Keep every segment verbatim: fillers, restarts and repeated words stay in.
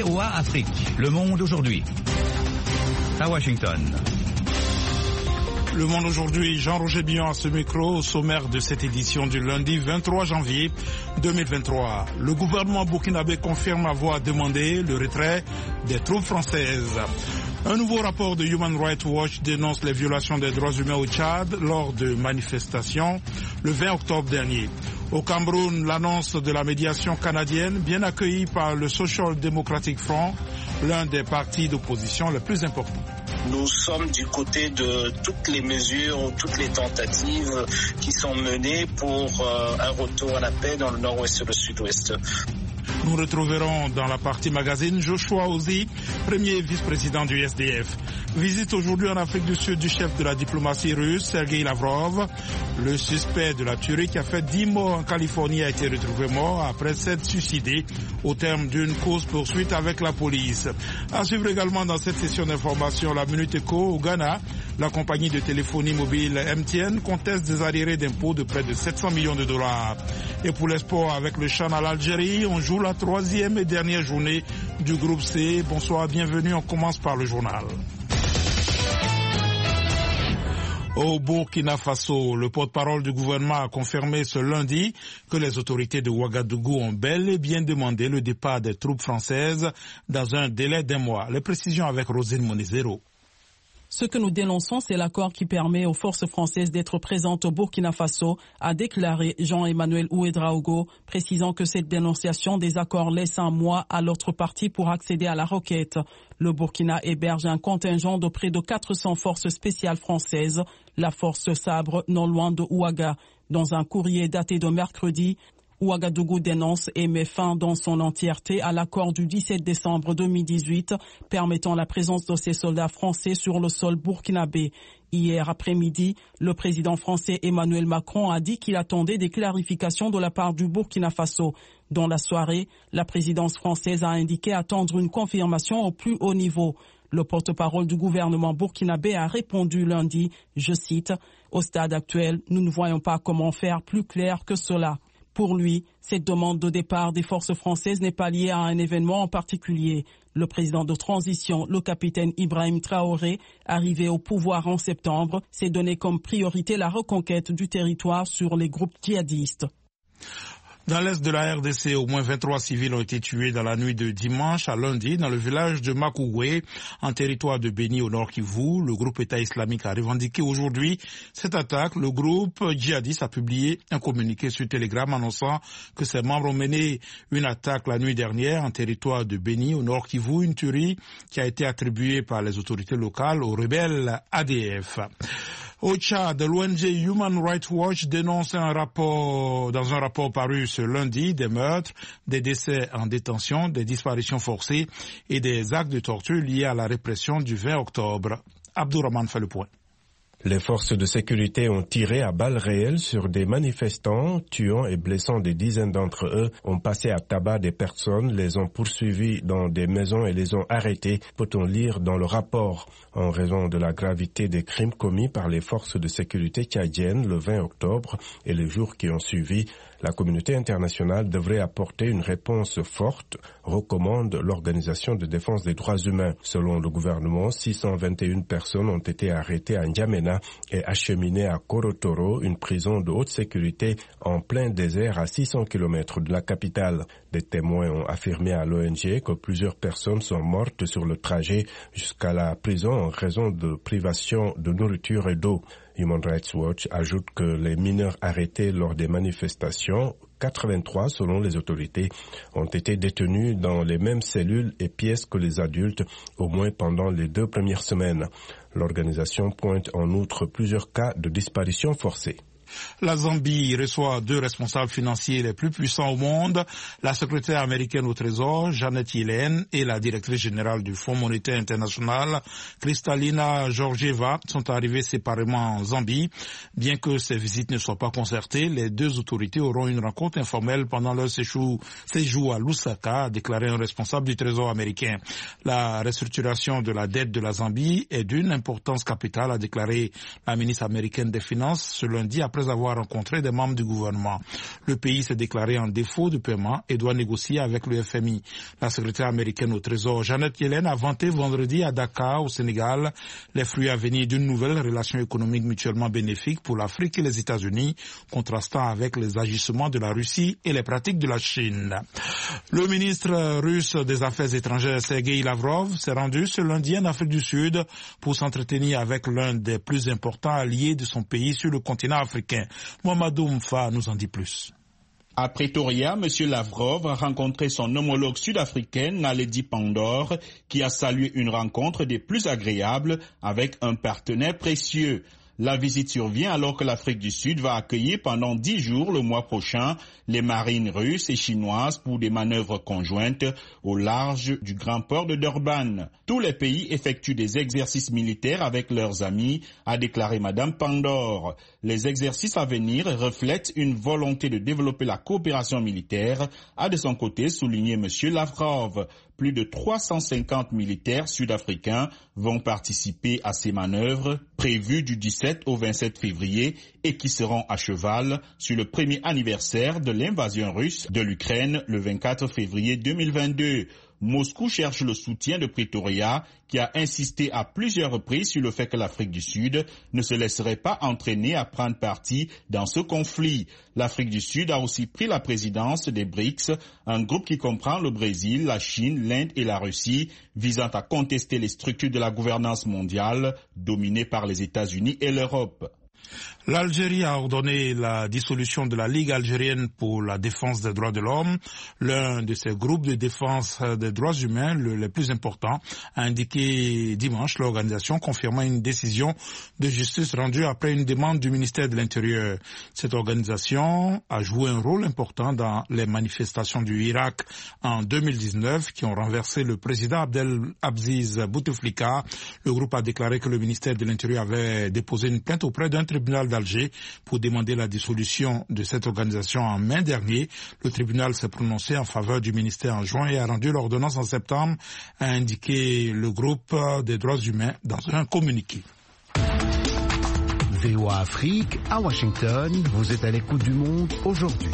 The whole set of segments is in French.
V O A Afrique, Le Monde aujourd'hui. À Washington. Le Monde aujourd'hui, Jean-Roger Billon à ce micro, au sommaire de cette édition du lundi vingt-trois janvier deux mille vingt-trois. Le gouvernement burkinabé confirme avoir demandé le retrait des troupes françaises. Un nouveau rapport de Human Rights Watch dénonce les violations des droits humains au Tchad lors de manifestations le vingt octobre dernier. Au Cameroun, l'annonce de la médiation canadienne, bien accueillie par le Social Democratic Front, l'un des partis d'opposition les plus importants. Nous sommes du côté de toutes les mesures, toutes les tentatives qui sont menées pour euh, un retour à la paix dans le nord-ouest et le sud-ouest. Nous retrouverons dans la partie magazine Joshua Ozi, premier vice-président du S D F. Visite aujourd'hui en Afrique du Sud du chef de la diplomatie russe, Sergei Lavrov. Le suspect de la tuerie qui a fait dix morts en Californie a été retrouvé mort après s'être suicidé au terme d'une course-poursuite avec la police. À suivre également dans cette session d'information la Minute Éco au Ghana. La compagnie de téléphonie mobile M T N conteste des arriérés d'impôts de près de sept cents millions de dollars. Et pour les sports avec le Chan à l'Algérie, on joue la troisième et dernière journée du groupe C. Bonsoir, bienvenue, on commence par le journal. Au Burkina Faso, le porte-parole du gouvernement a confirmé ce lundi que les autorités de Ouagadougou ont bel et bien demandé le départ des troupes françaises dans un délai d'un mois. Les précisions avec Rosine Monizero. Ce que nous dénonçons, c'est l'accord qui permet aux forces françaises d'être présentes au Burkina Faso, a déclaré Jean-Emmanuel Ouédraogo, précisant que cette dénonciation des accords laisse un mois à l'autre partie pour accéder à la requête. Le Burkina héberge un contingent de près de quatre cents forces spéciales françaises, la force Sabre, non loin de Ouaga. Dans un courrier daté de mercredi, Ouagadougou dénonce et met fin dans son entièreté à l'accord du dix-sept décembre deux mille dix-huit permettant la présence de ces soldats français sur le sol burkinabé. Hier après-midi, le président français Emmanuel Macron a dit qu'il attendait des clarifications de la part du Burkina Faso. Dans la soirée, la présidence française a indiqué attendre une confirmation au plus haut niveau. Le porte-parole du gouvernement burkinabé a répondu lundi, je cite, « Au stade actuel, nous ne voyons pas comment faire plus clair que cela ». Pour lui, cette demande de départ des forces françaises n'est pas liée à un événement en particulier. Le président de transition, le capitaine Ibrahim Traoré, arrivé au pouvoir en septembre, s'est donné comme priorité la reconquête du territoire sur les groupes djihadistes. Dans l'est de la R D C, au moins vingt-trois civils ont été tués dans la nuit de dimanche à lundi dans le village de Makououé, en territoire de Béni au nord Kivu. Le groupe État islamique a revendiqué aujourd'hui cette attaque. Le groupe djihadiste a publié un communiqué sur Telegram annonçant que ses membres ont mené une attaque la nuit dernière en territoire de Béni au nord Kivu, une tuerie qui a été attribuée par les autorités locales aux rebelles A D F. Au Tchad, l'O N G Human Rights Watch dénonce un rapport, dans un rapport paru ce lundi, des meurtres, des décès en détention, des disparitions forcées et des actes de torture liés à la répression du vingt octobre. Abdourahmane fait le point. Les forces de sécurité ont tiré à balles réelles sur des manifestants, tuant et blessant des dizaines d'entre eux, ont passé à tabac des personnes, les ont poursuivis dans des maisons et les ont arrêtés, peut-on lire dans le rapport. En raison de la gravité des crimes commis par les forces de sécurité tchadiennes le vingt octobre et les jours qui ont suivi, la communauté internationale devrait apporter une réponse forte, recommande l'Organisation de défense des droits humains. Selon le gouvernement, six cent vingt et une personnes ont été arrêtées à N'Djamena et acheminées à Korotoro, une prison de haute sécurité en plein désert à six cents kilomètres de la capitale. Des témoins ont affirmé à l'O N G que plusieurs personnes sont mortes sur le trajet jusqu'à la prison en raison de privation de nourriture et d'eau. Human Rights Watch ajoute que les mineurs arrêtés lors des manifestations, quatre-vingt-trois selon les autorités, ont été détenus dans les mêmes cellules et pièces que les adultes, au moins pendant les deux premières semaines. L'organisation pointe en outre plusieurs cas de disparition forcée. La Zambie reçoit deux responsables financiers les plus puissants au monde, la secrétaire américaine au Trésor, Janet Yellen, et la directrice générale du Fonds monétaire international, Kristalina Georgieva, sont arrivés séparément en Zambie. Bien que ces visites ne soient pas concertées, les deux autorités auront une rencontre informelle pendant leur séjour, séjour à Lusaka, a déclaré un responsable du Trésor américain. La restructuration de la dette de la Zambie est d'une importance capitale, a déclaré la ministre américaine des Finances ce lundi à après avoir rencontré des membres du gouvernement. Le pays s'est déclaré en défaut de paiement et doit négocier avec le F M I. La secrétaire américaine au Trésor, Janet Yellen, a vanté vendredi à Dakar, au Sénégal, les fruits à venir d'une nouvelle relation économique mutuellement bénéfique pour l'Afrique et les États-Unis, contrastant avec les agissements de la Russie et les pratiques de la Chine. Le ministre russe des Affaires étrangères, Sergei Lavrov, s'est rendu ce lundi en Afrique du Sud pour s'entretenir avec l'un des plus importants alliés de son pays sur le continent africain. Mamadou Mfa nous en dit plus. À Pretoria, M. Lavrov a rencontré son homologue sud-africaine Naledi Pandor, qui a salué une rencontre des plus agréables avec un partenaire précieux. La visite survient alors que l'Afrique du Sud va accueillir pendant dix jours le mois prochain les marines russes et chinoises pour des manœuvres conjointes au large du grand port de Durban. Tous les pays effectuent des exercices militaires avec leurs amis, a déclaré Madame Pandor. Les exercices à venir reflètent une volonté de développer la coopération militaire, a de son côté souligné M. Lavrov. Plus de trois cent cinquante militaires sud-africains vont participer à ces manœuvres prévues du dix-sept au vingt-sept février et qui seront à cheval sur le premier anniversaire de l'invasion russe de l'Ukraine le vingt-quatre février deux mille vingt-deux. Moscou cherche le soutien de Pretoria, qui a insisté à plusieurs reprises sur le fait que l'Afrique du Sud ne se laisserait pas entraîner à prendre parti dans ce conflit. L'Afrique du Sud a aussi pris la présidence des BRICS, un groupe qui comprend le Brésil, la Chine, l'Inde et la Russie, visant à contester les structures de la gouvernance mondiale dominées par les États-Unis et l'Europe. L'Algérie a ordonné la dissolution de la Ligue algérienne pour la défense des droits de l'homme. L'un de ces groupes de défense des droits humains, le, les plus importants, a indiqué dimanche l'organisation confirmant une décision de justice rendue après une demande du ministère de l'Intérieur. Cette organisation a joué un rôle important dans les manifestations du Irak en deux mille dix-neuf qui ont renversé le président Abdelaziz Bouteflika. Le groupe a déclaré que le ministère de l'Intérieur avait déposé une plainte auprès d'un tribunal d'Alger pour demander la dissolution de cette organisation en mai dernier. Le tribunal s'est prononcé en faveur du ministère en juin et a rendu l'ordonnance en septembre, a indiqué le groupe des droits humains dans un communiqué. V O A Afrique, à Washington, vous êtes à l'écoute du monde aujourd'hui.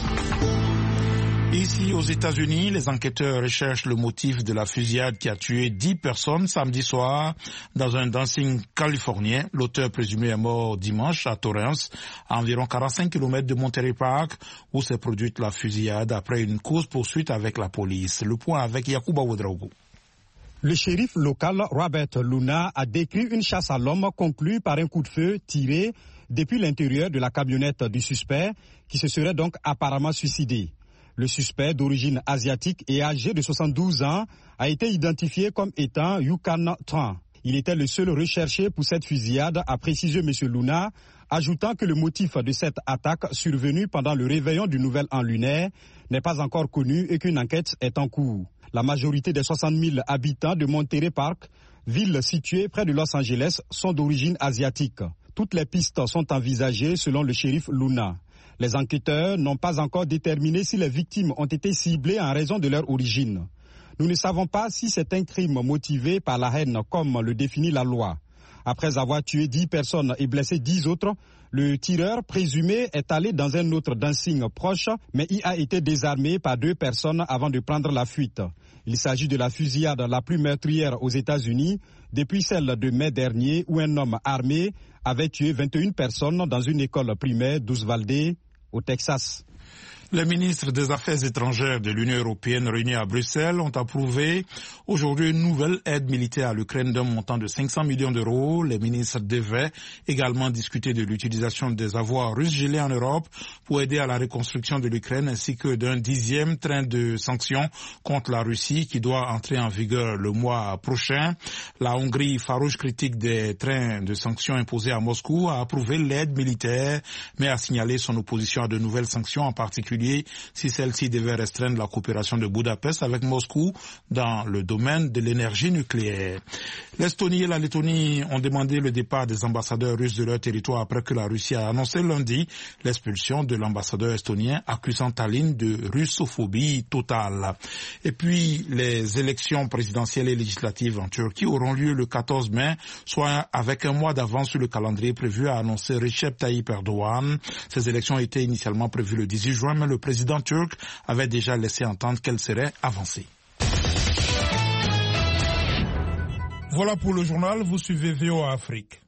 Ici, aux États-Unis, les enquêteurs recherchent le motif de la fusillade qui a tué dix personnes samedi soir dans un dancing californien. L'auteur présumé est mort dimanche à Torrance, à environ quarante-cinq kilomètres de Monterey Park, où s'est produite la fusillade après une course-poursuite avec la police. Le point avec Yacouba Ouedraogo. Le shérif local Robert Luna a décrit une chasse à l'homme conclue par un coup de feu tiré depuis l'intérieur de la camionnette du suspect, qui se serait donc apparemment suicidé. Le suspect, d'origine asiatique et âgé de soixante-douze ans, a été identifié comme étant Yukan Tran. Il était le seul recherché pour cette fusillade, a précisé M. Luna, ajoutant que le motif de cette attaque survenue pendant le réveillon du Nouvel An lunaire n'est pas encore connu et qu'une enquête est en cours. La majorité des soixante mille habitants de Monterey Park, ville située près de Los Angeles, sont d'origine asiatique. Toutes les pistes sont envisagées selon le shérif Luna. Les enquêteurs n'ont pas encore déterminé si les victimes ont été ciblées en raison de leur origine. Nous ne savons pas si c'est un crime motivé par la haine comme le définit la loi. Après avoir tué dix personnes et blessé dix autres, le tireur présumé est allé dans un autre dancing proche, mais y a été désarmé par deux personnes avant de prendre la fuite. Il s'agit de la fusillade la plus meurtrière aux États-Unis depuis celle de mai dernier où un homme armé avait tué vingt et une personnes dans une école primaire d'Uvalde, au Texas. Les ministres des Affaires étrangères de l'Union européenne réunis à Bruxelles ont approuvé aujourd'hui une nouvelle aide militaire à l'Ukraine d'un montant de cinq cents millions d'euros. Les ministres devaient également discuter de l'utilisation des avoirs russes gelés en Europe pour aider à la reconstruction de l'Ukraine ainsi que d'un dixième train de sanctions contre la Russie qui doit entrer en vigueur le mois prochain. La Hongrie, farouche critique des trains de sanctions imposés à Moscou, a approuvé l'aide militaire mais a signalé son opposition à de nouvelles sanctions, en particulier particulier si celle-ci devait restreindre la coopération de Budapest avec Moscou dans le domaine de l'énergie nucléaire. L'Estonie et la Lettonie ont demandé le départ des ambassadeurs russes de leur territoire après que la Russie a annoncé lundi l'expulsion de l'ambassadeur estonien accusant Tallinn de russophobie totale. Et puis, les élections présidentielles et législatives en Turquie auront lieu le quatorze mai, soit avec un mois d'avance sur le calendrier prévu, a annoncé Recep Tayyip Erdogan. Ces élections étaient initialement prévues le dix-huit juin, mais le président turc avait déjà laissé entendre qu'elles seraient avancées. Voilà pour le journal, vous suivez V O A Afrique.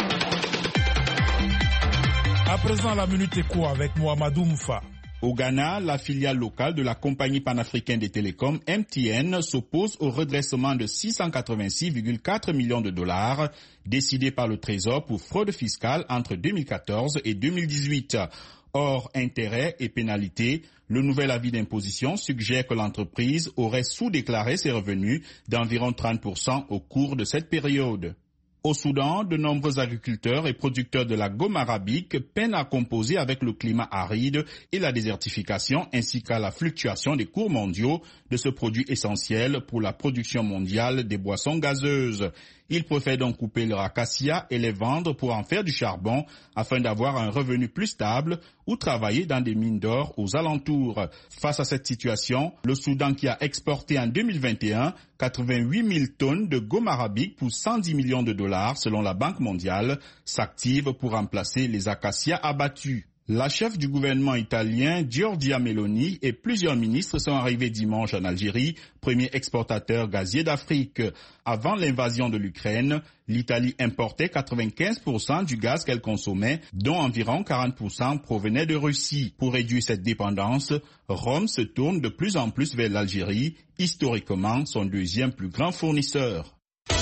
À présent, la Minute Éco avec Mohamedou Moufa. Au Ghana, la filiale locale de la compagnie panafricaine des télécoms M T N s'oppose au redressement de six cent quatre-vingt-six virgule quatre millions de dollars décidé par le Trésor pour fraude fiscale entre deux mille quatorze et deux mille dix-huit. Hors intérêts et pénalités, le nouvel avis d'imposition suggère que l'entreprise aurait sous-déclaré ses revenus d'environ trente pour cent au cours de cette période. Au Soudan, de nombreux agriculteurs et producteurs de la gomme arabique peinent à composer avec le climat aride et la désertification ainsi qu'à la fluctuation des cours mondiaux de ce produit essentiel pour la production mondiale des boissons gazeuses. Ils préfèrent donc couper leur acacia et les vendre pour en faire du charbon afin d'avoir un revenu plus stable ou travailler dans des mines d'or aux alentours. Face à cette situation, le Soudan, qui a exporté en deux mille vingt et un quatre-vingt-huit mille tonnes de gomme arabique pour cent dix millions de dollars selon la Banque mondiale, s'active pour remplacer les acacias abattus. La chef du gouvernement italien, Giorgia Meloni, et plusieurs ministres sont arrivés dimanche en Algérie, premier exportateur gazier d'Afrique. Avant l'invasion de l'Ukraine, l'Italie importait quatre-vingt-quinze pour cent du gaz qu'elle consommait, dont environ quarante pour cent provenaient de Russie. Pour réduire cette dépendance, Rome se tourne de plus en plus vers l'Algérie, historiquement son deuxième plus grand fournisseur.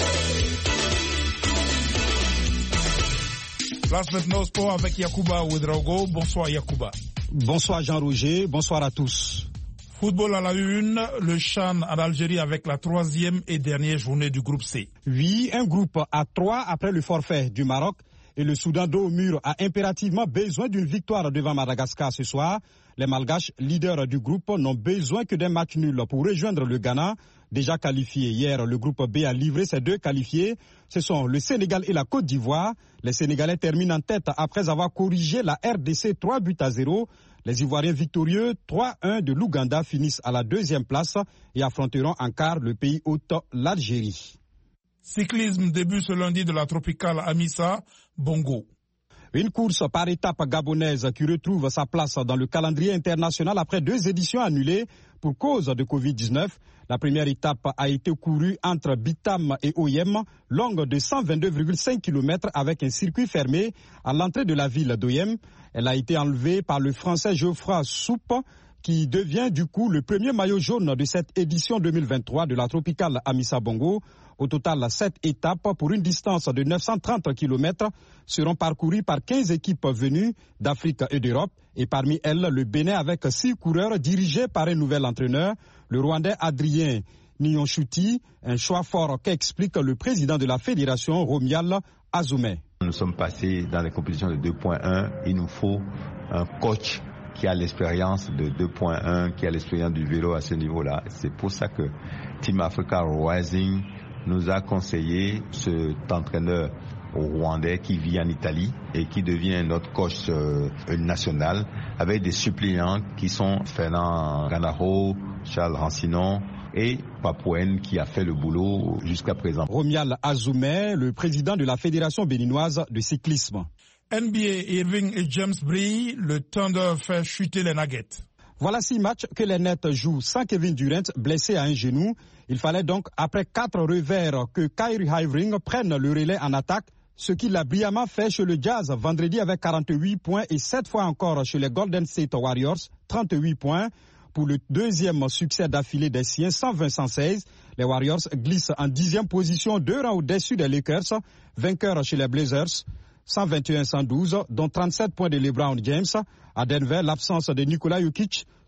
Place maintenant au sport avec Yacouba Ouedraogo. Bonsoir Yacouba. Bonsoir Jean-Roger, bonsoir à tous. Football à la une, le CHAN en Algérie avec la troisième et dernière journée du groupe C. Oui, un groupe à trois après le forfait du Maroc et le Soudan dos au mur a impérativement besoin d'une victoire devant Madagascar ce soir. Les Malgaches, leaders du groupe, n'ont besoin que d'un match nul pour rejoindre le Ghana, déjà qualifié. Hier, le groupe B a livré ses deux qualifiés. Ce sont le Sénégal et la Côte d'Ivoire. Les Sénégalais terminent en tête après avoir corrigé la R D C trois buts à zéro. Les Ivoiriens victorieux trois un de l'Ouganda finissent à la deuxième place et affronteront en quart le pays hôte, l'Algérie. Cyclisme début ce lundi de la tropicale Amissa Bongo. Une course par étape gabonaise qui retrouve sa place dans le calendrier international après deux éditions annulées pour cause de covid dix-neuf. La première étape a été courue entre Bitam et Oyem, longue de cent vingt-deux virgule cinq kilomètres avec un circuit fermé à l'entrée de la ville d'Oyem. Elle a été enlevée par le Français Geoffroy Soupe, qui devient du coup le premier maillot jaune de cette édition deux mille vingt-trois de la tropicale Amissa Bongo. Au total, sept étapes pour une distance de neuf cent trente kilomètres seront parcourues par quinze équipes venues d'Afrique et d'Europe. Et parmi elles, le Bénin avec six coureurs dirigés par un nouvel entraîneur, le Rwandais Adrien Nyonchuti, un choix fort qu'explique le président de la fédération, Romial Azoumé. Nous sommes passés dans les compétitions de deux point un. Il nous faut un coach qui a l'expérience de deux point un, qui a l'expérience du vélo à ce niveau-là. C'est pour ça que Team Africa Rising nous a conseillé cet entraîneur rwandais qui vit en Italie et qui devient notre coach euh, national, avec des suppléants qui sont Fernand Ganaro, Charles Rancinon et Papouenne qui a fait le boulot jusqu'à présent. Romial Azoumé, le président de la Fédération béninoise de cyclisme. N B A, Irving et James brillent, le Thunder fait chuter les Nuggets. Voilà six matchs que les Nets jouent sans Kevin Durant, blessé à un genou. Il fallait donc, après quatre revers, que Kyrie Irving prenne le relais en attaque, ce qu'il a brillamment fait chez le Jazz vendredi avec quarante-huit points et sept fois encore chez les Golden State Warriors, trente-huit points. Pour le deuxième succès d'affilée des siens, cent vingt à cent seize, les Warriors glissent en dixième position, deux rangs au-dessus des Lakers, vainqueurs chez les Blazers, cent vingt et un à cent douze, dont trente-sept points de LeBron James. À Denver, l'absence de Nikola Jokic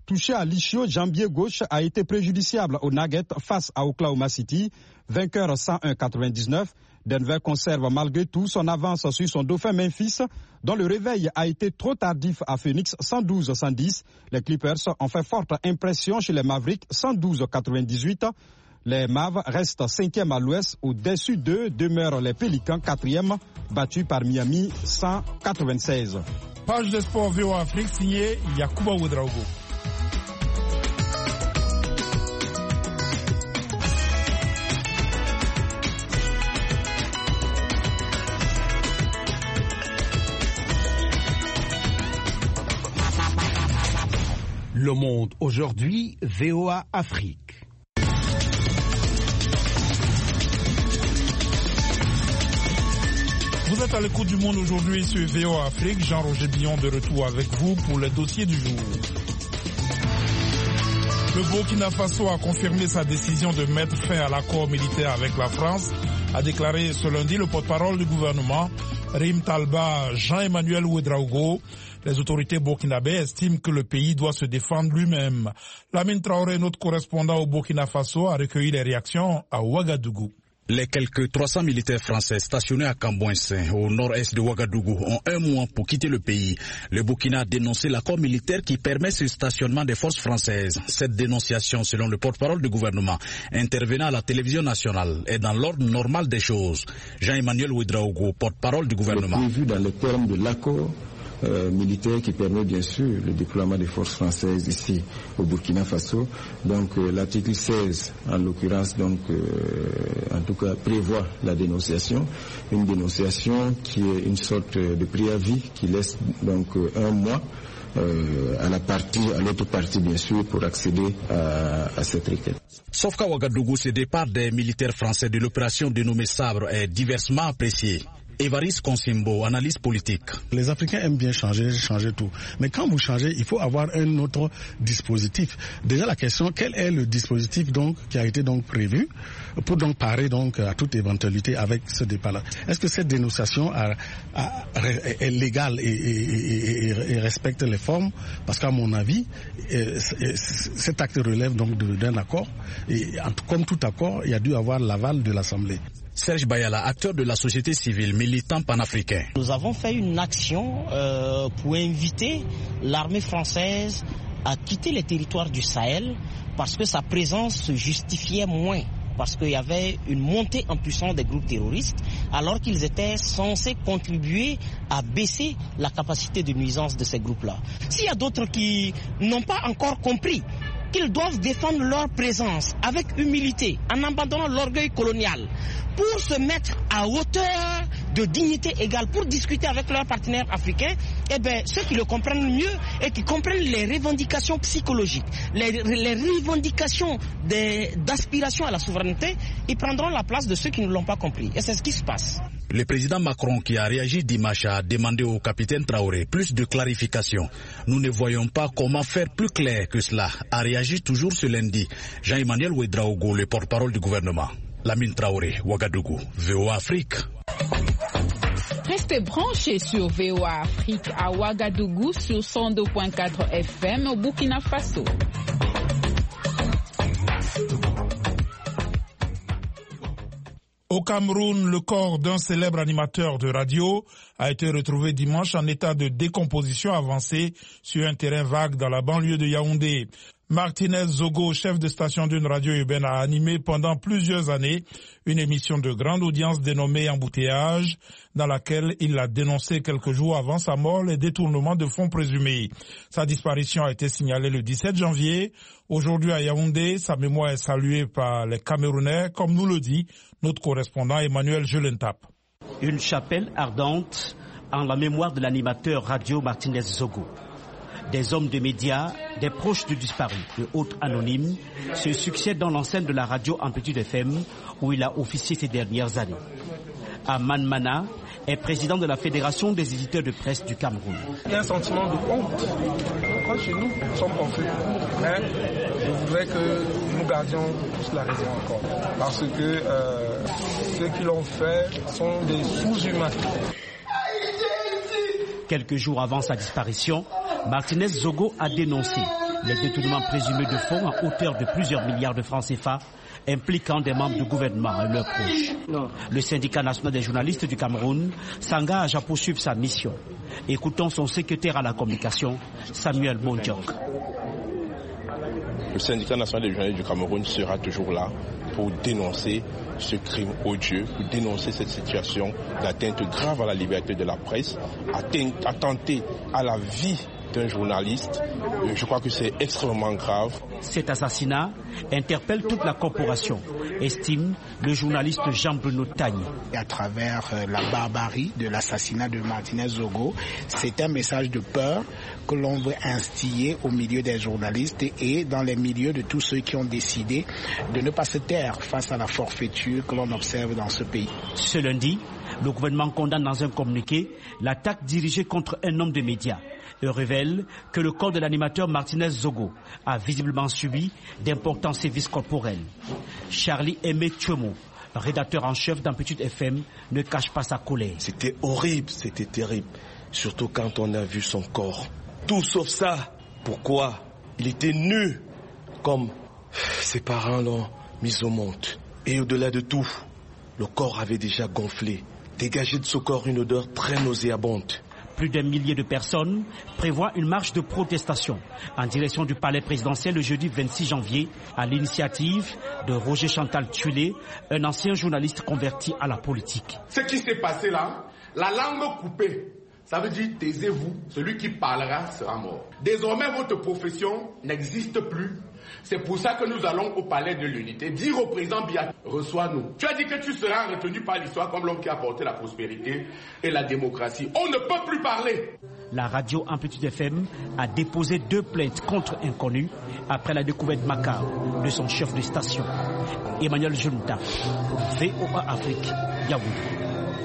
touché à l'ischio jambier gauche, a été préjudiciable aux Nuggets face à Oklahoma City, vainqueur cent un à quatre-vingt-dix-neuf. Denver conserve malgré tout son avance sur son dauphin Memphis, dont le réveil a été trop tardif à Phoenix, cent douze à cent dix. Les Clippers ont fait forte impression chez les Mavericks, cent douze à quatre-vingt-dix-huit. Les Mavs restent cinquième à l'ouest. Au-dessus d'eux demeurent les Pélicans, quatrième, battus par Miami, cent quatre-vingt-seize. Page de sport V O A Afrique signée Yacouba Ouedraogo. Le Monde aujourd'hui, V O A Afrique. Vous êtes à l'écoute du Monde aujourd'hui sur V O A Afrique. Jean-Roger Billon de retour avec vous pour les dossiers du jour. Le Burkina Faso a confirmé sa décision de mettre fin à l'accord militaire avec la France, a déclaré ce lundi le porte-parole du gouvernement, Rim Talba Jean-Emmanuel Ouedraogo. Les autorités burkinabées estiment que le pays doit se défendre lui-même. Lamine Traoré, notre correspondant au Burkina Faso, a recueilli les réactions à Ouagadougou. Les quelques trois cents militaires français stationnés à Cambouensin, au nord-est de Ouagadougou, ont un mois pour quitter le pays. Le Burkina a dénoncé l'accord militaire qui permet ce stationnement des forces françaises. Cette dénonciation, selon le porte-parole du gouvernement, intervenant à la télévision nationale, est dans l'ordre normal des choses. Jean-Emmanuel Ouedraogo, porte-parole du gouvernement. C'est prévu dans les termes de l'accord Euh, militaire qui permet bien sûr le déploiement des forces françaises ici au Burkina Faso. Donc euh, l'article seize en l'occurrence donc euh, en tout cas prévoit la dénonciation, une dénonciation qui est une sorte de préavis qui laisse donc euh, un mois Euh, à la partie, à l'autre partie bien sûr, pour accéder à, à cette requête. Sauf qu'à Ouagadougou, ce départ des militaires français de l'opération dénommée Sabre est diversement apprécié. Évariste Consimbo, analyse politique. Les Africains aiment bien changer, changer tout. Mais quand vous changez, il faut avoir un autre dispositif. Déjà la question, quel est le dispositif donc qui a été donc prévu pour donc parer donc à toute éventualité avec ce départ-là? Est-ce que cette dénonciation a, a, est légale et, et, et, et respecte les formes? Parce qu'à mon avis, cet acte relève donc d'un accord. Et comme tout accord, il y a dû avoir l'aval de l'Assemblée. Serge Bayala, acteur de la société civile, militant panafricain. Nous avons fait une action euh, pour inviter l'armée française à quitter les territoires du Sahel parce que sa présence se justifiait moins. Parce qu'il y avait une montée en puissance des groupes terroristes, alors qu'ils étaient censés contribuer à baisser la capacité de nuisance de ces groupes-là. S'il y a d'autres qui n'ont pas encore compris qu'ils doivent défendre leur présence avec humilité, en abandonnant l'orgueil colonial, pour se mettre à hauteur de dignité égale, pour discuter avec leurs partenaires africains, eh bien, ceux qui le comprennent mieux et qui comprennent les revendications psychologiques, les, les revendications d'aspiration à la souveraineté, ils prendront la place de ceux qui ne l'ont pas compris. Et c'est ce qui se passe. Le président Macron, qui a réagi dimanche, a demandé au capitaine Traoré plus de clarification. Nous ne voyons pas comment faire plus clair que cela, a réagi toujours ce lundi Jean-Emmanuel Ouedraogo, le porte-parole du gouvernement. Lamine Traoré, Ouagadougou, V O A Afrique. Restez branchés sur V O A Afrique à Ouagadougou sur cent deux virgule quatre F M au Burkina Faso. Au Cameroun, le corps d'un célèbre animateur de radio a été retrouvé dimanche en état de décomposition avancée sur un terrain vague dans la banlieue de Yaoundé. Martinez Zogo, chef de station d'une radio urbaine, a animé pendant plusieurs années une émission de grande audience dénommée Embouteillage, dans laquelle il a dénoncé quelques jours avant sa mort les détournements de fonds présumés. Sa disparition a été signalée le dix-sept janvier. Aujourd'hui à Yaoundé, sa mémoire est saluée par les Camerounais, comme nous le dit notre correspondant Emmanuel Jelentap. Une chapelle ardente en la mémoire de l'animateur radio Martinez Zogo. Des hommes de médias, des proches du disparu, de autres anonymes, se succèdent dans l'enceinte de la radio Amplitude F M où il a officié ces dernières années. Aman Mana est président de la Fédération des éditeurs de presse du Cameroun. Il y a un sentiment de honte. Quand chez nous, nous sommes confus. Mais je voudrais que nous gardions tous la raison encore. Parce que euh, ceux qui l'ont fait sont des sous-humains. Quelques jours avant sa disparition, Martinez Zogo a dénoncé Les détournements présumés de fonds à hauteur de plusieurs milliards de francs C F A impliquant des membres du gouvernement et leurs proches. Le syndicat national des journalistes du Cameroun s'engage à poursuivre sa mission. Écoutons son secrétaire à la communication, Samuel Mondjok. Le syndicat national des journalistes du Cameroun sera toujours là pour dénoncer ce crime odieux, pour dénoncer cette situation d'atteinte grave à la liberté de la presse, attenter à la vie d'un journaliste. Je crois que c'est extrêmement grave. Cet assassinat interpelle toute la corporation, estime le journaliste Jean-Bruno Tagne. À travers la barbarie de l'assassinat de Martinez Zogo, c'est un message de peur que l'on veut instiller au milieu des journalistes et dans les milieux de tous ceux qui ont décidé de ne pas se taire face à la forfaiture que l'on observe dans ce pays. Ce lundi, le gouvernement condamne dans un communiqué l'attaque dirigée contre un homme de médias et révèle que le corps de l'animateur Martinez Zogo a visiblement subi d'importants sévices corporels. Charlie Aimé Tchomo, rédacteur en chef d'Amplitude F M, ne cache pas sa colère. C'était horrible, c'était terrible, surtout quand on a vu son corps. Tout sauf ça. Pourquoi? Il était nu, comme ses parents l'ont mis au monde. Et au-delà de tout, le corps avait déjà gonflé, dégagé de ce corps une odeur très nauséabonde. Plus d'un millier de personnes prévoient une marche de protestation en direction du palais présidentiel le jeudi vingt-six janvier à l'initiative de Roger Chantal Tuilé, un ancien journaliste converti à la politique. Ce qui s'est passé là, la langue coupée, ça veut dire taisez-vous, celui qui parlera sera mort. Désormais, votre profession n'existe plus. C'est pour ça que nous allons au palais de l'unité dire au président Biya, reçois-nous. Tu as dit que tu seras retenu par l'histoire comme l'homme qui a apporté la prospérité et la démocratie. On ne peut plus parler. La radio Amplitude F M a déposé deux plaintes contre inconnus après la découverte macabre de son chef de station, Emmanuel Junta, V O A Afrique, Yaoundé.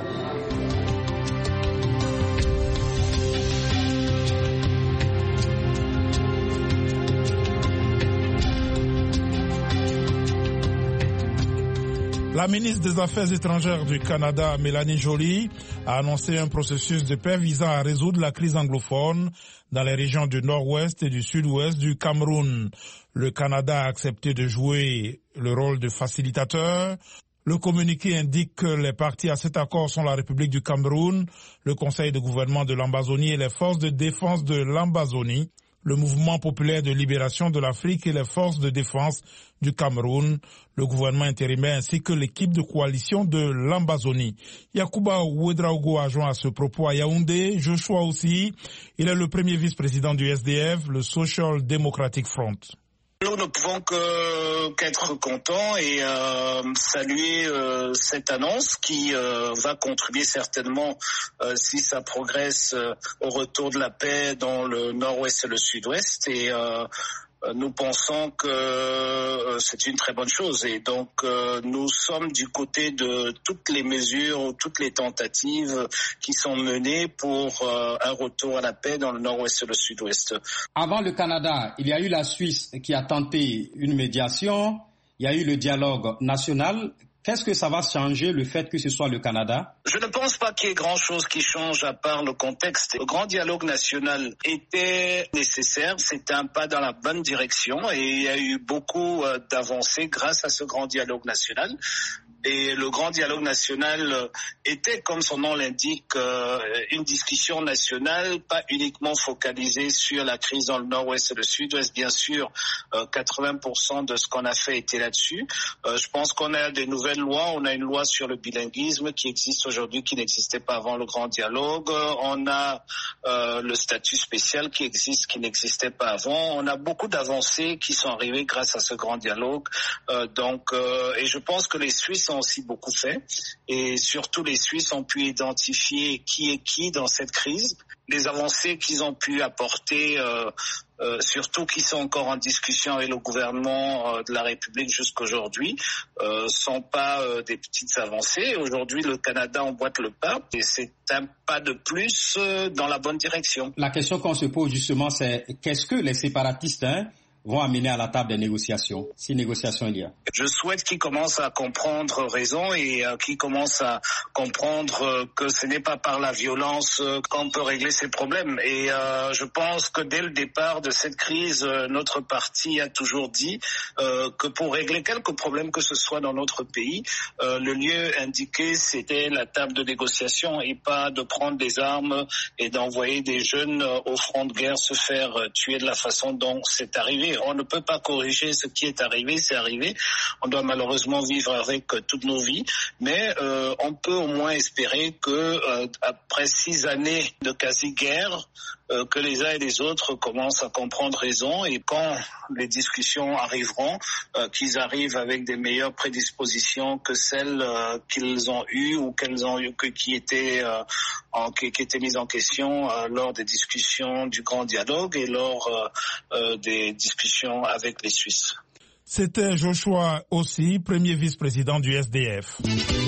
La ministre des Affaires étrangères du Canada, Mélanie Joly, a annoncé un processus de paix visant à résoudre la crise anglophone dans les régions du nord-ouest et du sud-ouest du Cameroun. Le Canada a accepté de jouer le rôle de facilitateur. Le communiqué indique que les parties à cet accord sont la République du Cameroun, le Conseil de gouvernement de l'Ambazonie et les forces de défense de l'Ambazonie, le mouvement populaire de libération de l'Afrique et les forces de défense du Cameroun, le gouvernement intérimaire ainsi que l'équipe de coalition de l'Ambazonie. Yacouba Ouedraogo a joint à ce propos à Yaoundé. Joshua aussi, il est le premier vice-président du S D F, le Social Democratic Front. Nous ne pouvons que, qu'être contents et euh, saluer euh, cette annonce qui euh, va contribuer certainement, euh, si ça progresse, euh, au retour de la paix dans le nord-ouest et le sud-ouest. Et euh, nous pensons que euh, c'est une très bonne chose. Et donc, euh, nous sommes du côté de toutes les mesures, toutes les tentatives qui sont menées pour euh, un retour à la paix dans le nord-ouest et le sud-ouest. Avant le Canada, il y a eu la Suisse qui a tenté une médiation. Il y a eu le dialogue national. Qu'est-ce que ça va changer, le fait que ce soit le Canada? Je ne pense pas qu'il y ait grand-chose qui change à part le contexte. Le grand dialogue national était nécessaire, c'était un pas dans la bonne direction et il y a eu beaucoup d'avancées grâce à ce grand dialogue national. Et le grand dialogue national était, comme son nom l'indique, une discussion nationale, pas uniquement focalisée sur la crise dans le nord-ouest et le sud-ouest. Bien sûr, quatre-vingts pour cent de ce qu'on a fait était là-dessus. Je pense qu'on a des nouvelles lois. On a une loi sur le bilinguisme qui existe aujourd'hui, qui n'existait pas avant le grand dialogue. On a euh, le statut spécial qui existe, qui n'existait pas avant. On a beaucoup d'avancées qui sont arrivées grâce à ce grand dialogue. Euh, donc, euh, et je pense que les Suisses ont aussi beaucoup fait et surtout les Suisses ont pu identifier qui est qui dans cette crise, les avancées qu'ils ont pu apporter, euh, euh, surtout qui sont encore en discussion avec le gouvernement euh, de la République jusqu'aujourd'hui, euh, sont pas euh, des petites avancées. Aujourd'hui, le Canada emboîte le pas et c'est un pas de plus euh, dans la bonne direction. La question qu'on se pose justement, c'est qu'est-ce que les séparatistes hein, vont amener à la table des négociations, si négociations il y a? Je souhaite qu'ils commencent à comprendre raison et euh, qu'ils commencent à comprendre euh, que ce n'est pas par la violence euh, qu'on peut régler ces problèmes. Et euh, je pense que dès le départ de cette crise, euh, notre parti a toujours dit euh, que pour régler quelques problèmes que ce soit dans notre pays, euh, le lieu indiqué c'était la table de négociation et pas de prendre des armes et d'envoyer des jeunes euh, au front de guerre se faire euh, tuer de la façon dont c'est arrivé. On ne peut pas corriger ce qui est arrivé, c'est arrivé. On doit malheureusement vivre avec euh, toutes nos vies, mais euh, on peut au moins espérer que euh, après six années de quasi-guerre, euh, que les uns et les autres commencent à comprendre raison et quand les discussions arriveront, euh, qu'ils arrivent avec des meilleures prédispositions que celles euh, qu'ils ont eues ou qu'elles ont eu, que, qui étaient euh, en, qui, qui étaient mises en question euh, lors des discussions du Grand Dialogue et lors euh, euh, des discussions avec les Suisses. C'était Joshua Ossi, premier vice-président du S D F.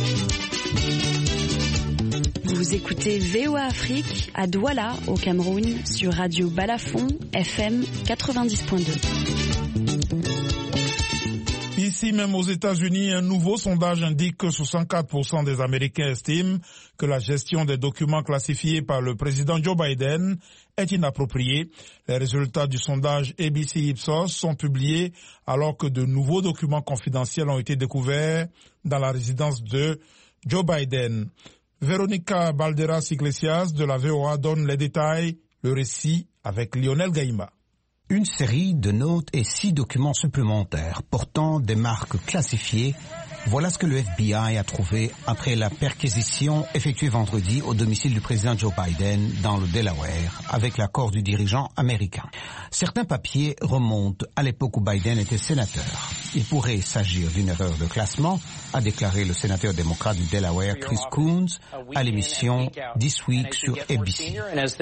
Vous écoutez V O A Afrique à Douala, au Cameroun, sur Radio Balafon, F M quatre-vingt-dix point deux. Ici même aux États-Unis, un nouveau sondage indique que soixante-quatre pour cent des Américains estiment que la gestion des documents classifiés par le président Joe Biden est inappropriée. Les résultats du sondage A B C Ipsos sont publiés alors que de nouveaux documents confidentiels ont été découverts dans la résidence de Joe Biden. Véronica Balderas Iglesias de la V O A donne les détails, le récit avec Lionel Gaïma. Une série de notes et six documents supplémentaires portant des marques classifiées. Voilà ce que le F B I a trouvé après la perquisition effectuée vendredi au domicile du président Joe Biden dans le Delaware, avec l'accord du dirigeant américain. Certains papiers remontent à l'époque où Biden était sénateur. Il pourrait s'agir d'une erreur de classement, a déclaré le sénateur démocrate du Delaware Chris Coons à l'émission This Week sur A B C.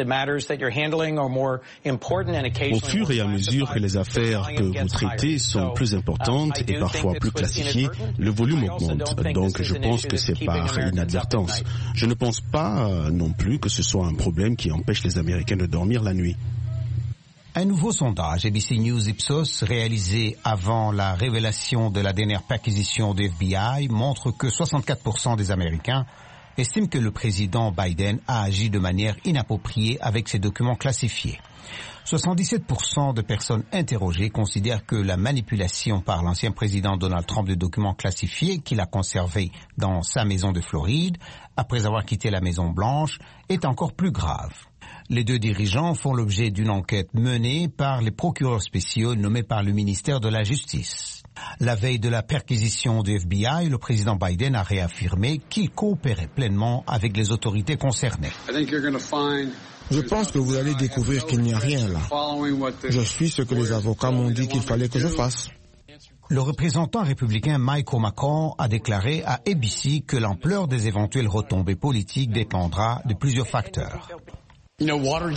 Au fur et à mesure que les affaires que vous traitez sont plus importantes et parfois plus classifiées, le volume augmente. Donc je pense que c'est par inadvertance. Je ne pense pas non plus que ce soit un problème qui empêche les Américains de dormir la nuit. Un nouveau sondage A B C News Ipsos réalisé avant la révélation de la dernière perquisition du F B I montre que soixante-quatre pour cent des Américains estiment que le président Biden a agi de manière inappropriée avec ses documents classifiés. soixante-dix-sept pour cent de personnes interrogées considèrent que la manipulation par l'ancien président Donald Trump de documents classifiés qu'il a conservés dans sa maison de Floride, après avoir quitté la Maison Blanche, est encore plus grave. Les deux dirigeants font l'objet d'une enquête menée par les procureurs spéciaux nommés par le ministère de la Justice. La veille de la perquisition du F B I, le président Biden a réaffirmé qu'il coopérait pleinement avec les autorités concernées. Je pense que vous allez découvrir qu'il n'y a rien là. Je suis ce que les avocats m'ont dit qu'il fallait que je fasse. Le représentant républicain Michael McCall a déclaré à A B C que l'ampleur des éventuelles retombées politiques dépendra de plusieurs facteurs. Le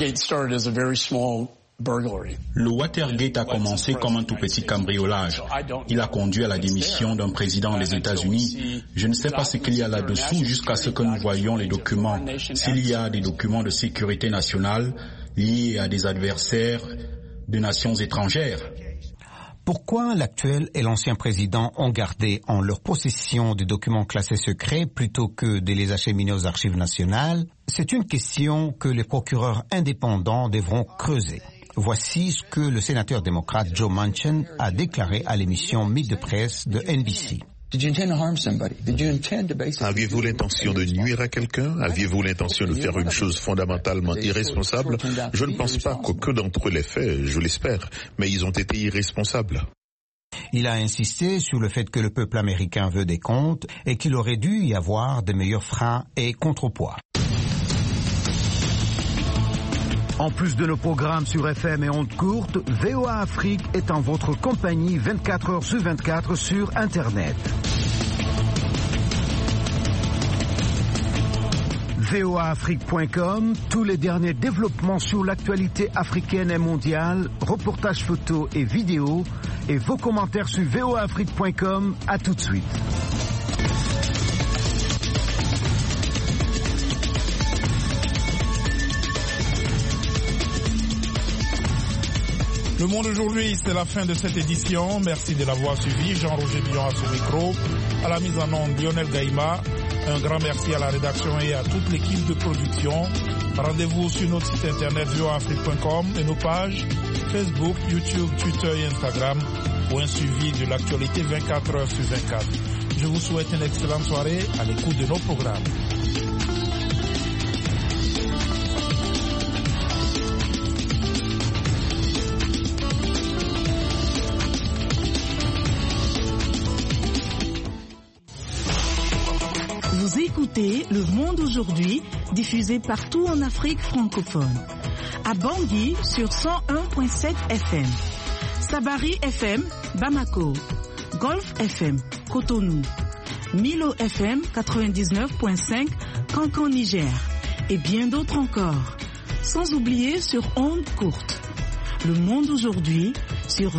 Watergate a commencé comme un tout petit cambriolage. Il a conduit à la démission d'un président des États-Unis. Je ne sais pas ce qu'il y a là-dessous jusqu'à ce que nous voyions les documents. S'il y a des documents de sécurité nationale liés à des adversaires de nations étrangères. Pourquoi l'actuel et l'ancien président ont gardé en leur possession des documents classés secrets plutôt que de les acheminer aux archives nationales? C'est une question que les procureurs indépendants devront creuser. Voici ce que le sénateur démocrate Joe Manchin a déclaré à l'émission Meet the Press de N B C. Aviez-vous l'intention de nuire à quelqu'un? Aviez-vous l'intention de faire une chose fondamentalement irresponsable? Je ne pense pas qu'aucun d'entre eux l'ait fait, je l'espère, mais ils ont été irresponsables. Il a insisté sur le fait que le peuple américain veut des comptes et qu'il aurait dû y avoir de meilleurs freins et contrepoids. En plus de nos programmes sur F M et ondes courtes, V O A Afrique est en votre compagnie vingt-quatre heures sur vingt-quatre sur Internet. V O A Afrique point com, tous les derniers développements sur l'actualité africaine et mondiale, reportages photos et vidéos, et vos commentaires sur V O A Afrique point com. À tout de suite. Le Monde aujourd'hui, c'est la fin de cette édition. Merci de l'avoir suivi. Jean-Roger Billon à son micro. À la mise en onde, Lionel Gaïma. Un grand merci à la rédaction et à toute l'équipe de production. Rendez-vous sur notre site internet v o a afrique point com et nos pages Facebook, YouTube, Twitter et Instagram pour un suivi de l'actualité vingt-quatre heures sur vingt-quatre. Je vous souhaite une excellente soirée à l'écoute de nos programmes. Vous écoutez Le Monde aujourd'hui, diffusé partout en Afrique francophone. À Bangui sur cent un virgule sept F M. Sabari F M, Bamako. Golf F M, Cotonou. Milo F M quatre-vingt-dix-neuf virgule cinq, Cancan, Niger. Et bien d'autres encore. Sans oublier sur ondes courtes. Le Monde aujourd'hui sur